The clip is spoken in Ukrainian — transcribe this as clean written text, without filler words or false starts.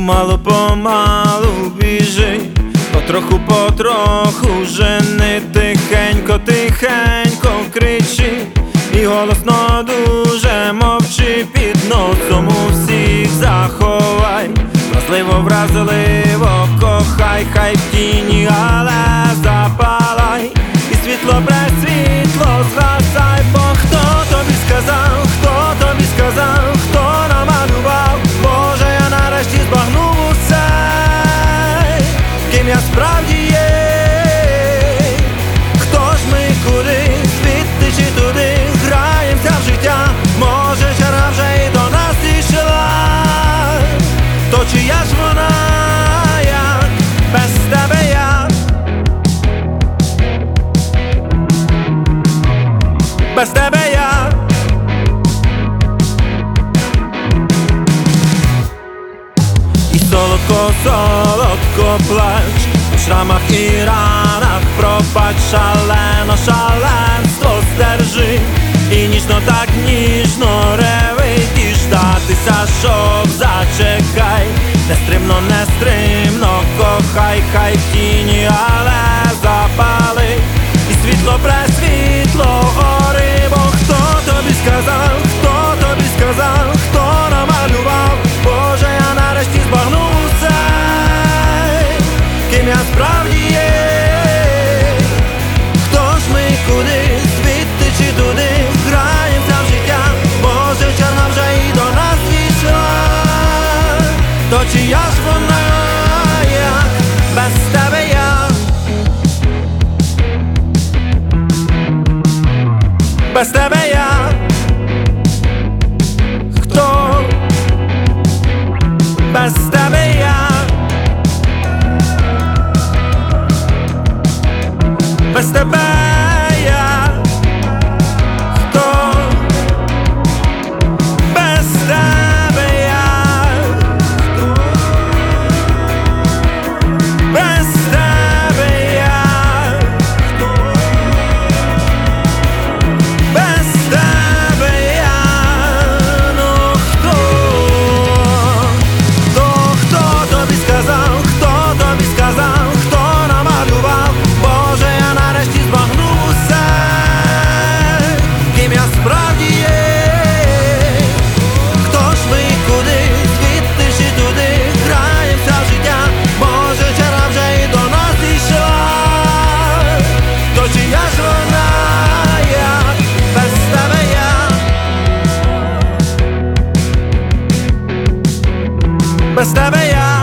помалу біжить, потроху жени, тихенько кричить, і голосно дуже мовчи, під носом усіх заховай, вразливо кохай, хай в тіні, але запалай, і світло пресвітло згасай. Бо хто тобі сказав, хто намалював? Боже, я нарешті збагнув усе, ким я справді є. Хто ж ми, куди, звідти чи туди, граємося в життя? Може, чара вже й до нас дійшла, то чия ж вона, як без тебе я? Без тебе я. І солодко плач, у шрамах і ранах пробач, шаленство стержи, і ніжно, так ніжно реви, і ждатися, щоб зачекай, нестримно кохай, хай в тіні, але запали, і світло пресвітло гори. Бо хто тобі сказав, хто намалював? Боже, я нарешті збагнув усе, ким я справді є. Хто ж ми, куди, звідти чи туди, граємося в життя? Може, чорна вже і до нас дійшла, то чия ж вона, як без тебе я? Без тебе я. Хто? Без тебе я. Без тебе я. Хто? Без тебе я. Без тебе я. Без тебе я. Ну хто? Хто тобі сказав, хто намалював? Боже, я нарешті збагнув усе, ким я справді є. Хто ж ми, куди, звідти чи туди, граємося в життя? Може, чара вже і до нас дійшла, то чия ж вона, як без тебе я? Без тебе я.